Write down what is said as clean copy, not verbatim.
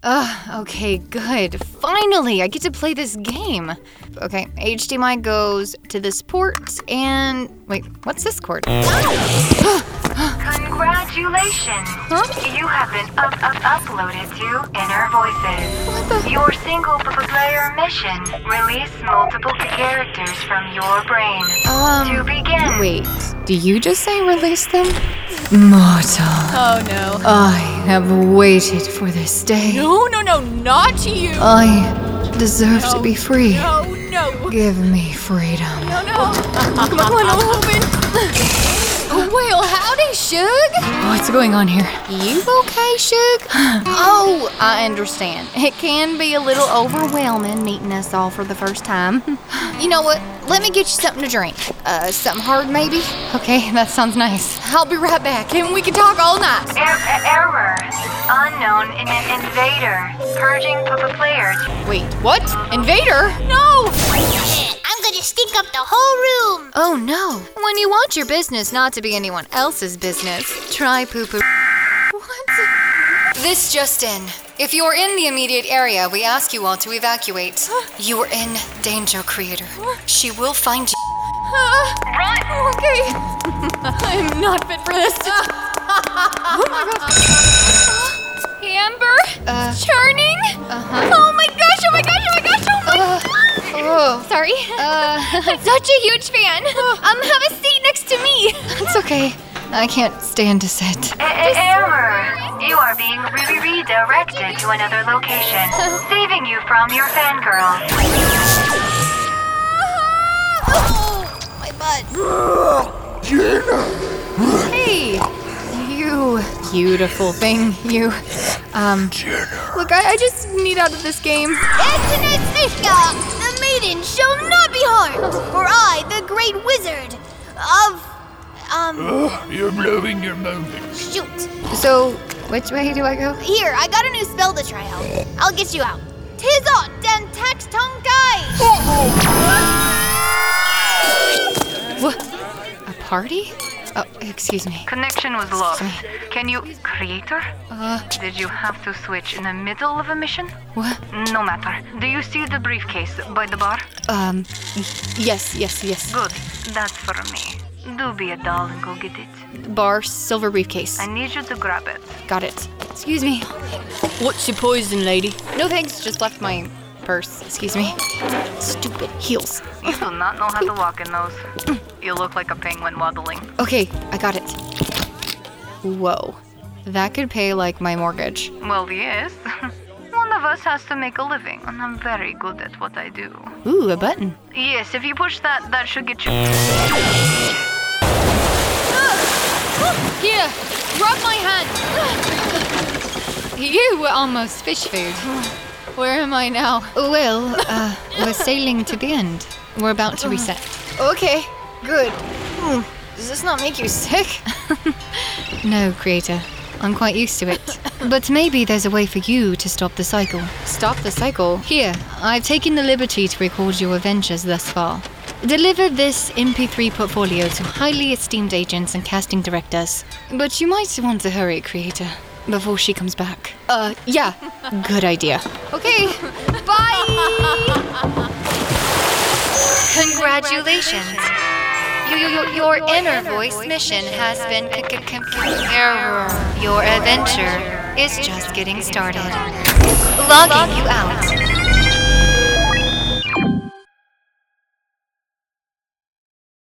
Okay, good. Finally, I get to play this game. Okay, HDMI goes to this port and... Wait, what's this cord? Congratulations! Huh? You have been uploaded to Inner Voices. Your single-player mission. Release multiple characters from your brain. To begin. Wait, do you just say release them? Mortal. Oh no. I have waited for this day. No, not you. I deserve to be free. No. Give me freedom. No. Come on, I'm hoping. Well, howdy, Shug. What's going on here? You okay, Shug? Oh, I understand. It can be a little overwhelming meeting us all for the first time. You know what? Let me get you something to drink. Something hard, maybe? Okay, that sounds nice. I'll be right back, and we can talk all night. Error. Unknown invader. Purging players. Wait, what? Invader? No! I'm gonna stink up the whole room. Oh no. When you want your business not to be anyone else's business, try poo-poo. What? This just in. If you're in the immediate area, we ask you all to evacuate. You are in danger, Creator. She will find you. Run! Okay. I'm not fit for this. Oh my god. Amber? Churning? Oh my gosh, oh my gosh. Sorry. I'm such a huge fan. Have a seat next to me. It's okay. I can't stand to sit. Error. You are being redirected to another location, saving you from your fangirl. Oh, my butt. Hey, you beautiful thing, you. Look, I just need out of this game. The maiden shall not be harmed, for I, the great wizard of, You're blowing your moment. shoot. So, which way do I go? Here, I got a new spell to try out. I'll get you out. Tizot den tax tongue guy. What? A party? Oh, excuse me. Connection was lost. Can you... Creator? Did you have to switch in the middle of a mission? What? No matter. Do you see the briefcase by the bar? Yes. Good. That's for me. Do be a doll and go get it. Bar, silver briefcase. I need you to grab it. Got it. Excuse me. What's your poison, lady? No thanks, just left my purse. Excuse me. Stupid heels. You do not know how to walk in those. You look like a penguin waddling. Okay, I got it. Whoa. That could pay like my mortgage. Well, yes. One of us has to make a living, and I'm very good at what I do. Ooh, a button. Yes, if you push that should get you... Here, drop my hand. You were almost fish food. Where am I now? Well, we're sailing to the end. We're about to reset. Okay, good. Does this not make you sick? No, Creator. I'm quite used to it. But maybe there's a way for you to stop the cycle. Stop the cycle? Here, I've taken the liberty to record your adventures thus far. Deliver this MP3 portfolio to highly esteemed agents and casting directors. But you might want to hurry, Creator, before she comes back. Yeah. Good idea. Okay, bye! Congratulations. Your inner voice mission has been error. Your adventure is just getting started. Logging you out.